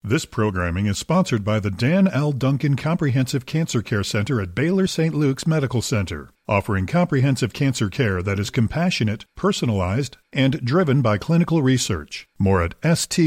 This programming is sponsored by the Dan L. Duncan Comprehensive Cancer Care Center at Baylor St. Luke's Medical Center, offering comprehensive cancer care that is compassionate, personalized, and driven by clinical research. More at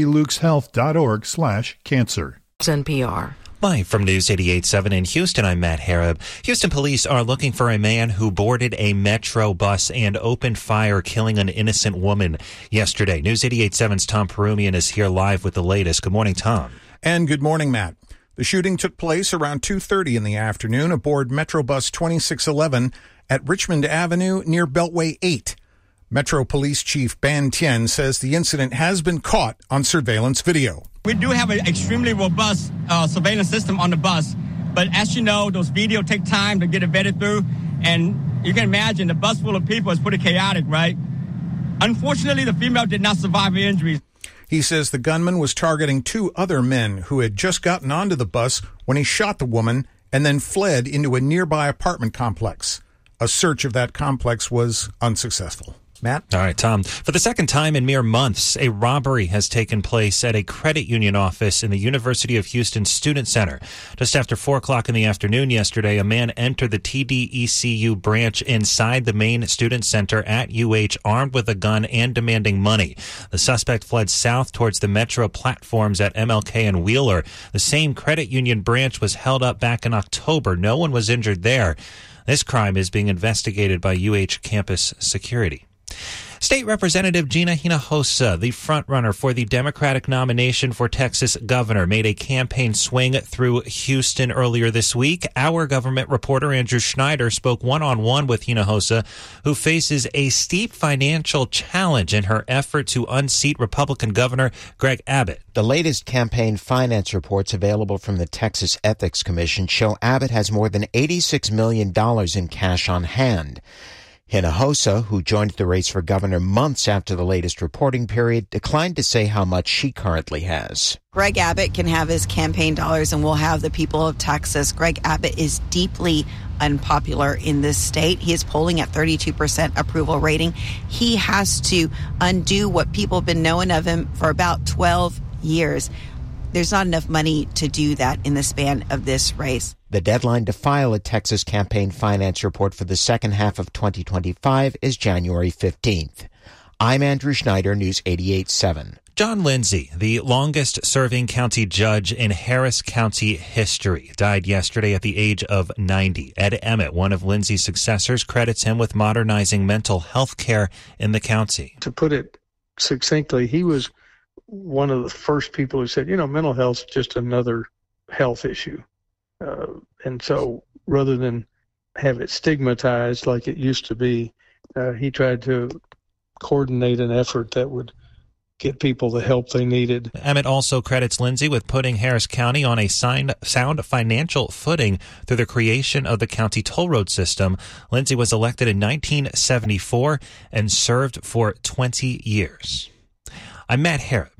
stlukeshealth.org/cancer. NPR. Live from News 88.7 in Houston, I'm Matt Harab. Houston police are looking for a man who boarded a Metro bus and opened fire, killing an innocent woman yesterday. News 88.7's Tom Perumian is here live with the latest. Good morning, Tom. And good morning, Matt. The shooting took place around 2:30 in the afternoon aboard Metro Bus 2611 at Richmond Avenue near Beltway 8. Metro Police Chief Ban Tien says the incident has been caught on surveillance video. We do have an extremely robust surveillance system on the bus, but as you know, those videos take time to get it vetted through, and you can imagine the bus full of people is pretty chaotic, right? Unfortunately, the female did not survive the injuries. He says the gunman was targeting two other men who had just gotten onto the bus when he shot the woman and then fled into a nearby apartment complex. A search of that complex was unsuccessful. Matt? All right, Tom. For the second time in mere months, a robbery has taken place at a credit union office in the University of Houston Student Center. Just after 4 o'clock in the afternoon yesterday, a man entered the TDECU branch inside the main student center at UH armed with a gun and demanding money. The suspect fled south towards the metro platforms at MLK and Wheeler. The same credit union branch was held up back in October. No one was injured there. This crime is being investigated by UH campus security. State Representative Gina Hinojosa, the frontrunner for the Democratic nomination for Texas governor, made a campaign swing through Houston earlier this week. Our government reporter Andrew Schneider spoke one-on-one with Hinojosa, who faces a steep financial challenge in her effort to unseat Republican Governor Greg Abbott. The latest campaign finance reports available from the Texas Ethics Commission show Abbott has more than $86 million in cash on hand. Hinojosa, who joined the race for governor months after the latest reporting period, declined to say how much she currently has. Greg Abbott can have his campaign dollars and we'll have the people of Texas. Greg Abbott is deeply unpopular in this state. He is polling at 32% approval rating. He has to undo what people have been knowing of him for about 12 years. There's not enough money to do that in the span of this race. The deadline to file a Texas campaign finance report for the second half of 2025 is January 15th. I'm Andrew Schneider, News 88.7. John Lindsay, the longest-serving county judge in Harris County history, died yesterday at the age of 90. Ed Emmett, one of Lindsay's successors, credits him with modernizing mental health care in the county. To put it succinctly, he was one of the first people who said, mental health is just another health issue. And so rather than have it stigmatized like it used to be, he tried to coordinate an effort that would get people the help they needed. Emmett also credits Lindsay with putting Harris County on a sound financial footing through the creation of the county toll road system. Lindsay was elected in 1974 and served for 20 years. I'm Matt Harris.